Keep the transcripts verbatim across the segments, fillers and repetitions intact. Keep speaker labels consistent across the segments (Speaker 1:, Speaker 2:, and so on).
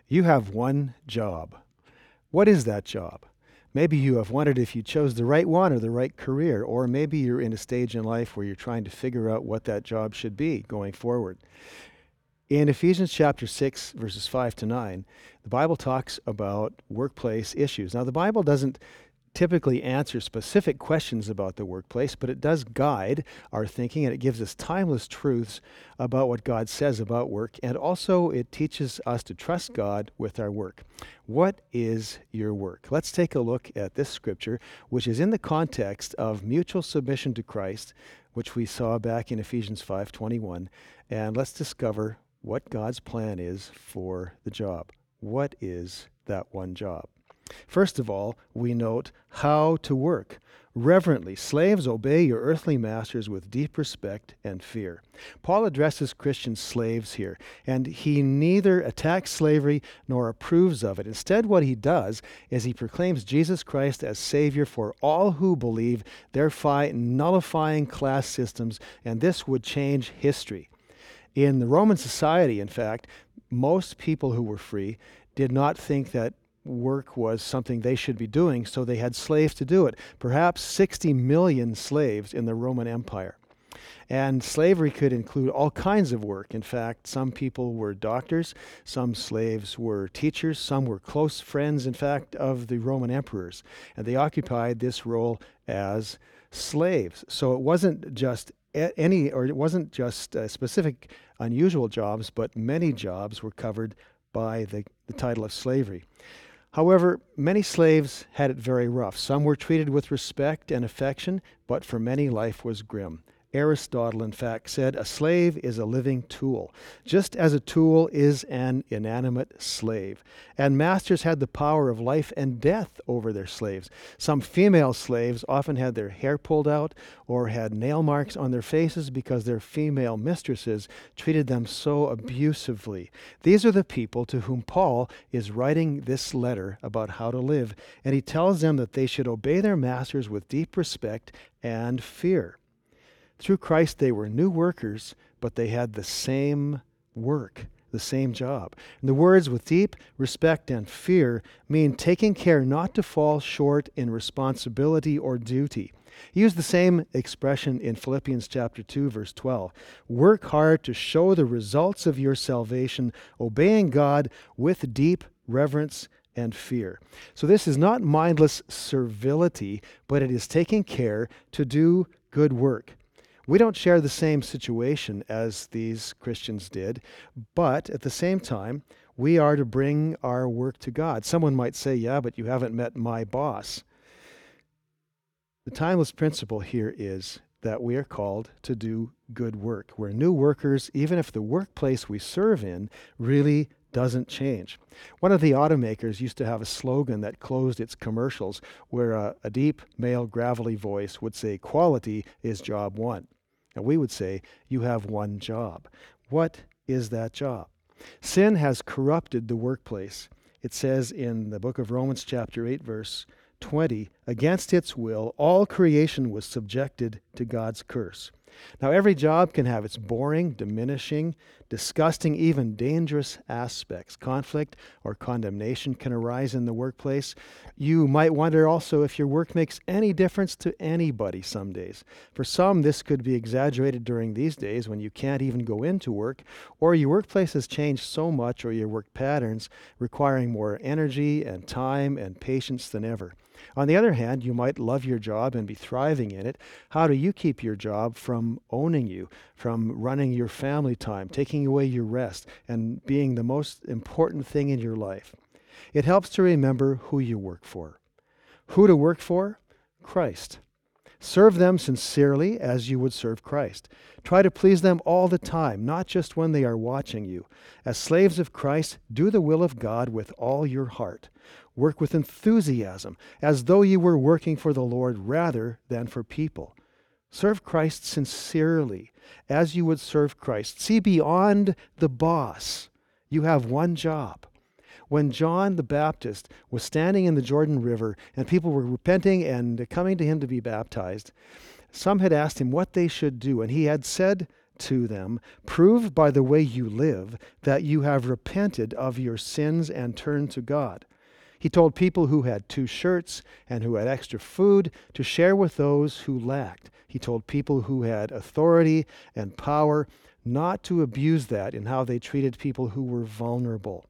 Speaker 1: You have one job. What is that job? Maybe you have wondered if you chose the right one or the right career, or maybe you're in a stage in life where you're trying to figure out what that job should be going forward. In Ephesians chapter six, verses five to nine, the Bible talks about workplace issues. Now, the Bible doesn't typically answer specific questions about the workplace, but it does guide our thinking, and it gives us timeless truths about what God says about work, and also it teaches us to trust God with our work. What is your work? Let's take a look at this scripture, which is in the context of mutual submission to Christ, which we saw back in Ephesians five twenty-one, and let's discover what God's plan is for the job. What is that one job? First of all, we note how to work. Reverently, slaves, obey your earthly masters with deep respect and fear. Paul addresses Christian slaves here, and he neither attacks slavery nor approves of it. Instead, what he does is he proclaims Jesus Christ as Savior for all who believe, thereby nullifying class systems, and this would change history. In the Roman society, in fact, most people who were free did not think that work was something they should be doing, so they had slaves to do it. Perhaps sixty million slaves in the Roman Empire. And slavery could include all kinds of work. In fact, some people were doctors, some slaves were teachers, some were close friends, in fact, of the Roman emperors. And they occupied this role as slaves. So it wasn't just any, or it wasn't just uh, specific unusual jobs, but many jobs were covered by the, the title of slavery. However, many slaves had it very rough. Some were treated with respect and affection, but for many life was grim. Aristotle, in fact, said, "A slave is a living tool, just as a tool is an inanimate slave." And masters had the power of life and death over their slaves. Some female slaves often had their hair pulled out or had nail marks on their faces because their female mistresses treated them so abusively. These are the people to whom Paul is writing this letter about how to live, and he tells them that they should obey their masters with deep respect and fear. Through Christ, they were new workers, but they had the same work, the same job. And the words "with deep respect and fear" mean taking care not to fall short in responsibility or duty. He used the same expression in Philippians chapter two, verse twelve. Work hard to show the results of your salvation, obeying God with deep reverence and fear. So this is not mindless servility, but it is taking care to do good work. We don't share the same situation as these Christians did, but at the same time, we are to bring our work to God. Someone might say, "Yeah, but you haven't met my boss." The timeless principle here is that we are called to do good work. We're new workers, even if the workplace we serve in really doesn't change. One of the automakers used to have a slogan that closed its commercials where a, a deep, male, gravelly voice would say, "Quality is job one." And we would say, you have one job. What is that job? Sin has corrupted the workplace. It says in the book of Romans chapter eight, verse twenty, "Against its will, all creation was subjected to God's curse." Now, every job can have its boring, diminishing, disgusting, even dangerous aspects. Conflict or condemnation can arise in the workplace. You might wonder also if your work makes any difference to anybody some days. For some, this could be exaggerated during these days when you can't even go into work, or your workplace has changed so much, or your work patterns requiring more energy and time and patience than ever. On the other hand, you might love your job and be thriving in it. How do you keep your job from owning you, from running your family time, taking away your rest, and being the most important thing in your life? It helps to remember who you work for. Who to work for? Christ. Serve them sincerely as you would serve Christ. Try to please them all the time, not just when they are watching you. As slaves of Christ, do the will of God with all your heart. Work with enthusiasm, as though you were working for the Lord rather than for people. Serve Christ sincerely, as you would serve Christ. See beyond the boss. You have one job. When John the Baptist was standing in the Jordan River and people were repenting and coming to him to be baptized, some had asked him what they should do, and he had said to them, "Prove by the way you live that you have repented of your sins and turned to God." He told people who had two shirts and who had extra food to share with those who lacked. He told people who had authority and power not to abuse that in how they treated people who were vulnerable.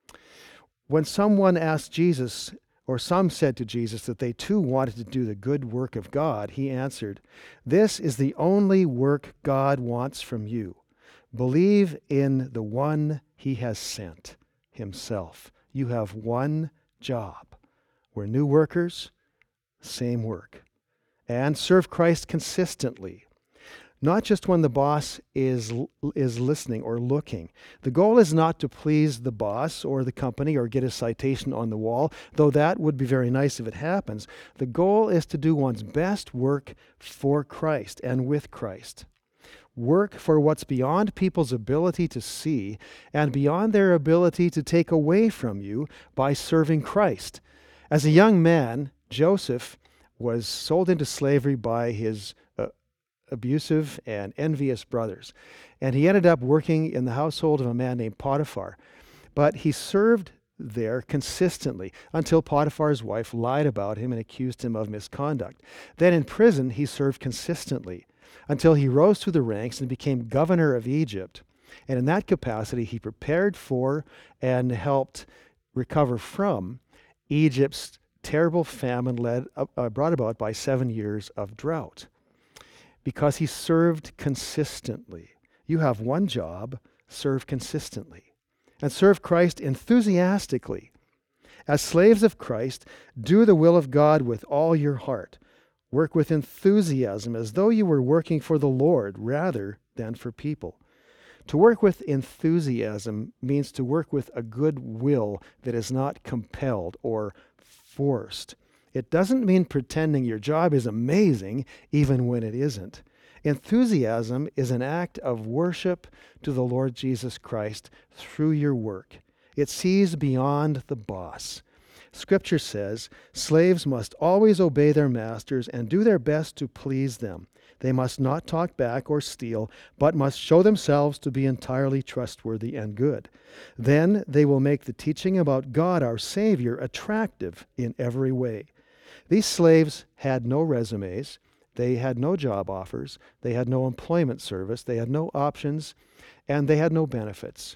Speaker 1: When someone asked Jesus, or some said to Jesus, that they too wanted to do the good work of God, he answered, "This is the only work God wants from you. Believe in the one he has sent, himself. You have one job. We're new workers, same work. And serve Christ consistently. Not just when the boss is is listening or looking. The goal is not to please the boss or the company or get a citation on the wall, though that would be very nice if it happens. The goal is to do one's best work for Christ and with Christ. Work for what's beyond people's ability to see and beyond their ability to take away from you by serving Christ. As a young man, Joseph was sold into slavery by his uh, abusive and envious brothers. And he ended up working in the household of a man named Potiphar. But he served there consistently until Potiphar's wife lied about him and accused him of misconduct. Then in prison, he served consistently until he rose through the ranks and became governor of Egypt. And in that capacity, he prepared for and helped recover from Egypt's terrible famine led, uh, brought about by seven years of drought. Because he served consistently. You have one job, serve consistently. And serve Christ enthusiastically. As slaves of Christ, do the will of God with all your heart. Work with enthusiasm as though you were working for the Lord rather than for people. To work with enthusiasm means to work with a good will that is not compelled or forced. It doesn't mean pretending your job is amazing even when it isn't. Enthusiasm is an act of worship to the Lord Jesus Christ through your work. It sees beyond the boss. Scripture says, slaves must always obey their masters and do their best to please them. They must not talk back or steal, but must show themselves to be entirely trustworthy and good. Then they will make the teaching about God, our Savior, attractive in every way. These slaves had no resumes. They had no job offers. They had no employment service. They had no options, and they had no benefits.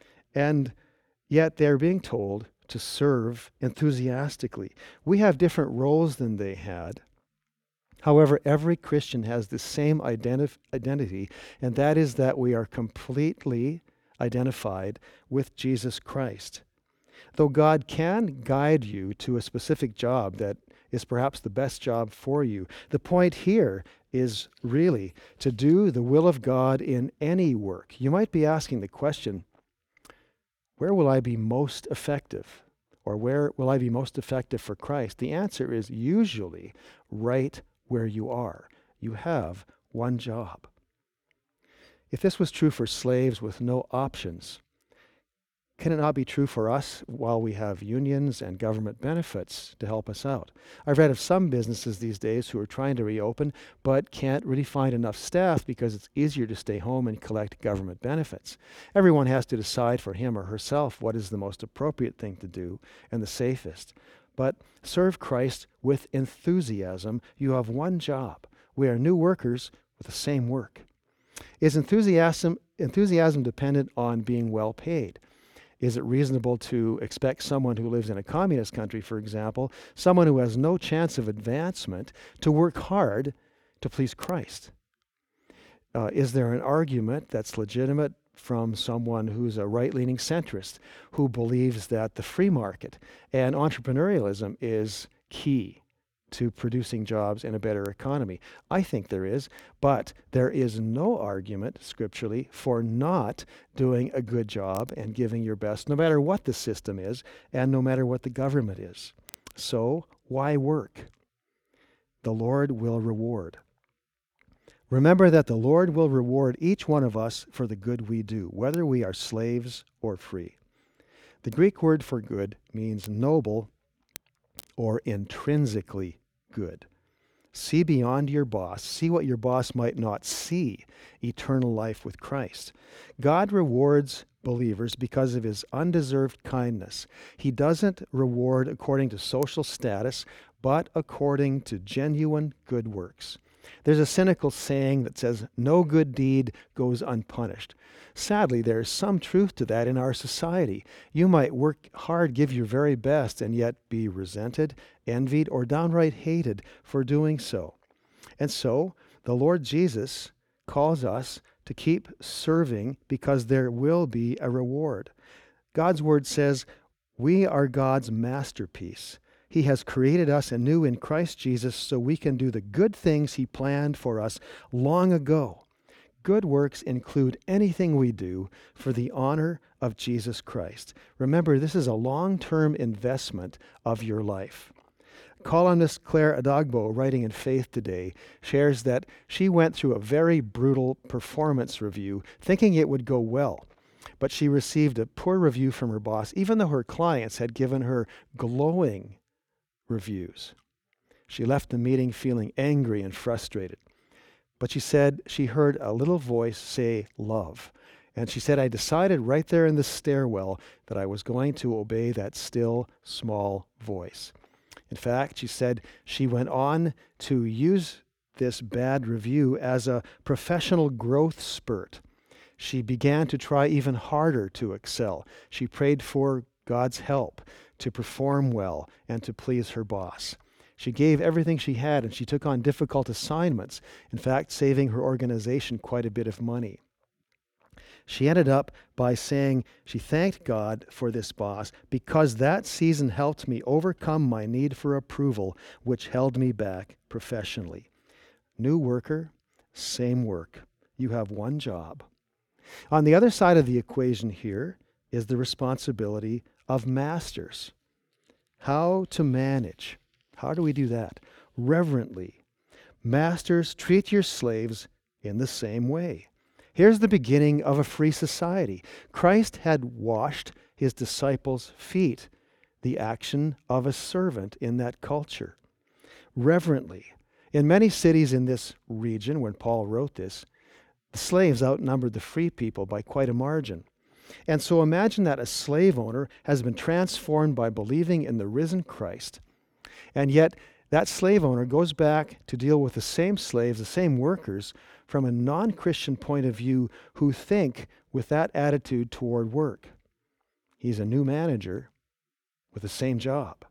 Speaker 1: And yet they're being told to serve enthusiastically. We have different roles than they had. However, every Christian has the same identif- identity, and that is that we are completely identified with Jesus Christ. Though God can guide you to a specific job that is perhaps the best job for you, the point here is really to do the will of God in any work. You might be asking the question, where will I be most effective? Or where will I be most effective for Christ? The answer is usually right where you are. You have one job. If this was true for slaves with no options, can it not be true for us while we have unions and government benefits to help us out? I've read of some businesses these days who are trying to reopen but can't really find enough staff because it's easier to stay home and collect government benefits. Everyone has to decide for him or herself what is the most appropriate thing to do and the safest. But serve Christ with enthusiasm. You have one job. We are new workers with the same work. Is enthusiasm, enthusiasm dependent on being well paid? Is it reasonable to expect someone who lives in a communist country, for example, someone who has no chance of advancement, to work hard to please Christ? Uh, is there an argument that's legitimate from someone who's a right-leaning centrist who believes that the free market and entrepreneurialism is key to producing jobs in a better economy? I think there is, but there is no argument scripturally for not doing a good job and giving your best, no matter what the system is and no matter what the government is. So why work? The Lord will reward. Remember that the Lord will reward each one of us for the good we do, whether we are slaves or free. The Greek word for good means noble or intrinsically good. See beyond your boss. See what your boss might not see, eternal life with Christ. God rewards believers because of his undeserved kindness. He doesn't reward according to social status, but according to genuine good works. There's a cynical saying that says, no good deed goes unpunished. Sadly, there is some truth to that in our society. You might work hard, give your very best, and yet be resented, envied, or downright hated for doing so. And so, the Lord Jesus calls us to keep serving because there will be a reward. God's word says, we are God's masterpiece. He has created us anew in Christ Jesus so we can do the good things he planned for us long ago. Good works include anything we do for the honor of Jesus Christ. Remember, this is a long-term investment of your life. Columnist Claire Adogbo, writing in Faith Today, shares that she went through a very brutal performance review thinking it would go well. But she received a poor review from her boss, even though her clients had given her glowing reviews. She left the meeting feeling angry and frustrated. But she said she heard a little voice say, love. And she said, I decided right there in the stairwell that I was going to obey that still, small voice. In fact, she said she went on to use this bad review as a professional growth spurt. She began to try even harder to excel. She prayed for God's help to perform well and to please her boss. She gave everything she had, and she took on difficult assignments, in fact, saving her organization quite a bit of money. She ended up by saying she thanked God for this boss because that season helped me overcome my need for approval, which held me back professionally. New worker, same work. You have one job. On the other side of the equation here is the responsibility of masters. How to manage. How do we do that? Reverently. Masters, treat your slaves in the same way. Here's the beginning of a free society. Christ had washed his disciples' feet, the action of a servant in that culture. Reverently. In many cities in this region, when Paul wrote this, the slaves outnumbered the free people by quite a margin. And so imagine that a slave owner has been transformed by believing in the risen Christ. And yet, that slave owner goes back to deal with the same slaves, the same workers, from a non-Christian point of view who think with that attitude toward work. He's a new manager with the same job.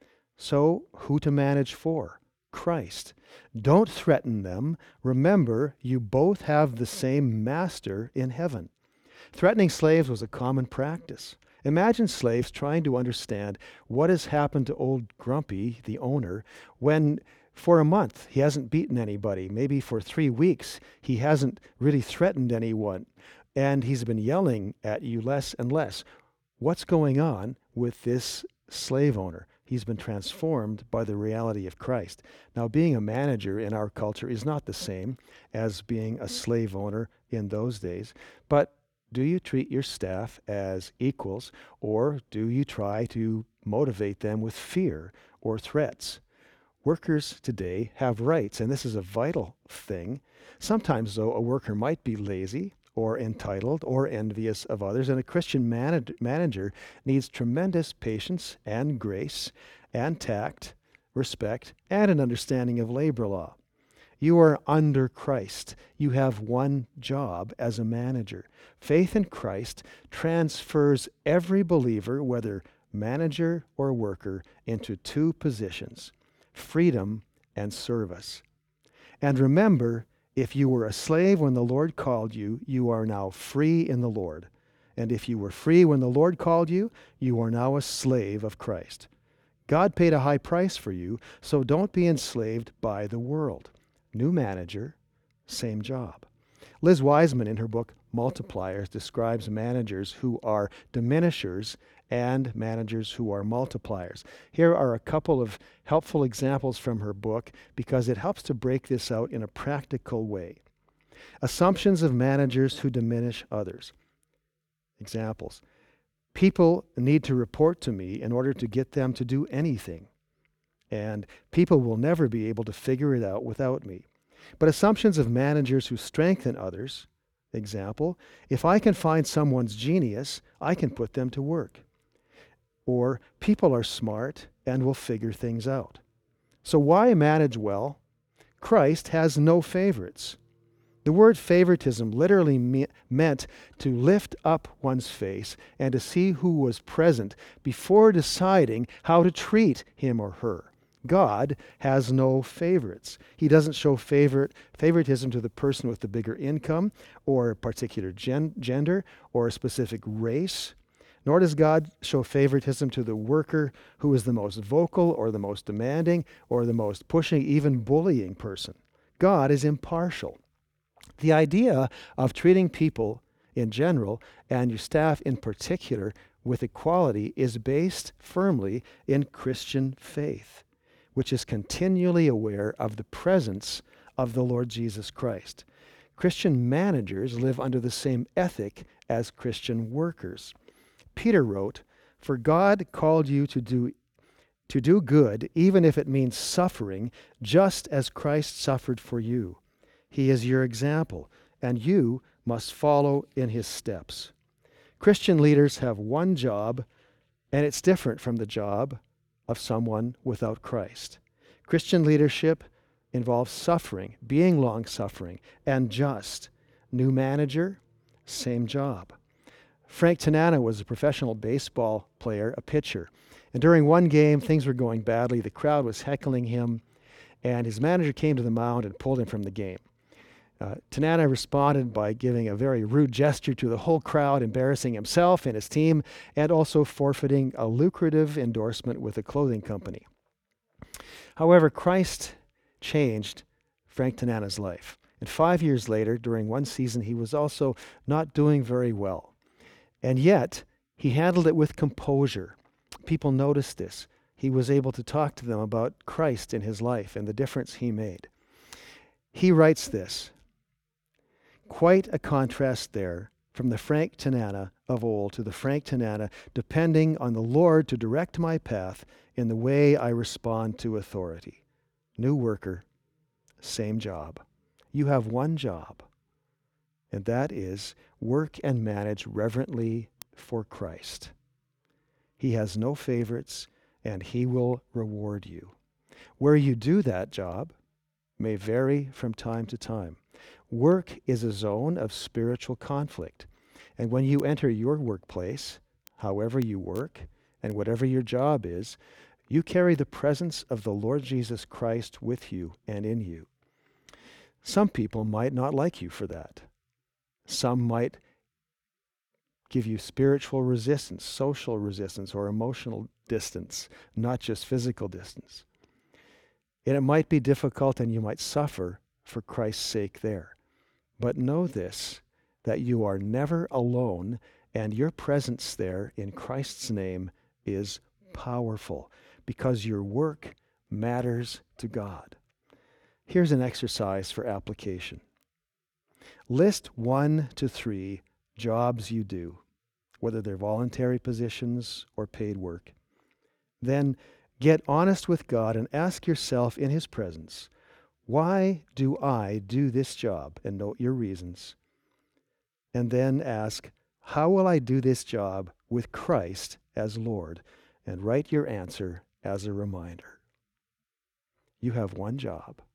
Speaker 1: So, who to manage for? Christ. Don't threaten them. Remember, you both have the same master in heaven. Threatening slaves was a common practice. Imagine slaves trying to understand what has happened to old Grumpy, the owner, when for a month he hasn't beaten anybody. Maybe for three weeks he hasn't really threatened anyone, and he's been yelling at you less and less. What's going on with this slave owner? He's been transformed by the reality of Christ. Now, being a manager in our culture is not the same as being a slave owner in those days, but do you treat your staff as equals, or do you try to motivate them with fear or threats? Workers today have rights, and this is a vital thing. Sometimes, though, a worker might be lazy or entitled or envious of others, and a Christian manag- manager needs tremendous patience and grace and tact, respect, and an understanding of labor law. You are under Christ. You have one job as a manager. Faith in Christ transfers every believer, whether manager or worker, into two positions: freedom and service. And remember, if you were a slave when the Lord called you, you are now free in the Lord. And if you were free when the Lord called you, you are now a slave of Christ. God paid a high price for you, so don't be enslaved by the world. New manager, same job. Liz Wiseman, in her book Multipliers, describes managers who are diminishers and managers who are multipliers. Here are a couple of helpful examples from her book because it helps to break this out in a practical way. Assumptions of managers who diminish others. Examples. People need to report to me in order to get them to do anything. and people will never be able to figure it out without me. But assumptions of managers who strengthen others, example, if I can find someone's genius, I can put them to work. Or people are smart and will figure things out. So why manage well? Christ has no favorites. The word favoritism literally me- meant to lift up one's face and to see who was present before deciding how to treat him or her. God has no favorites. He doesn't show favorite, favoritism to the person with the bigger income or a particular gen- gender or a specific race. Nor does God show favoritism to the worker who is the most vocal or the most demanding or the most pushing, even bullying person. God is impartial. The idea of treating people in general and your staff in particular with equality is based firmly in Christian faith, which is continually aware of the presence of the Lord Jesus Christ. Christian managers live under the same ethic as Christian workers. Peter wrote, "For God called you to do to do good, even if it means suffering, just as Christ suffered for you. He is your example, and you must follow in his steps." Christian leaders have one job, and it's different from the job of someone without Christ. Christian leadership involves suffering, being long-suffering, and just. New manager, same job. Frank Tanana was a professional baseball player, a pitcher. And during one game, things were going badly. The crowd was heckling him, and his manager came to the mound and pulled him from the game. Uh, Tanana responded by giving a very rude gesture to the whole crowd, embarrassing himself and his team, and also forfeiting a lucrative endorsement with a clothing company. However, Christ changed Frank Tanana's life. And five years later, during one season, he was also not doing very well. And yet, he handled it with composure. People noticed this. He was able to talk to them about Christ in his life and the difference he made. He writes this, "Quite a contrast there from the Frank Tanana of old to the Frank Tanana depending on the Lord to direct my path in the way I respond to authority. New worker, same job. You have one job, and that is work and manage reverently for Christ. He has no favorites, and he will reward you. Where you do that job may vary from time to time. Work is a zone of spiritual conflict, and when you enter your workplace, however you work, and whatever your job is, you carry the presence of the Lord Jesus Christ with you and in you. Some people might not like you for that. Some might give you spiritual resistance, social resistance, or emotional distance, not just physical distance. And it might be difficult and you might suffer for Christ's sake there. But know this, that you are never alone, and your presence there in Christ's name is powerful because your work matters to God. Here's an exercise for application. List one to three jobs you do, whether they're voluntary positions or paid work. Then get honest with God and ask yourself in his presence, why do I do this job? And note your reasons. And then ask, how will I do this job with Christ as Lord? And write your answer as a reminder. You have one job.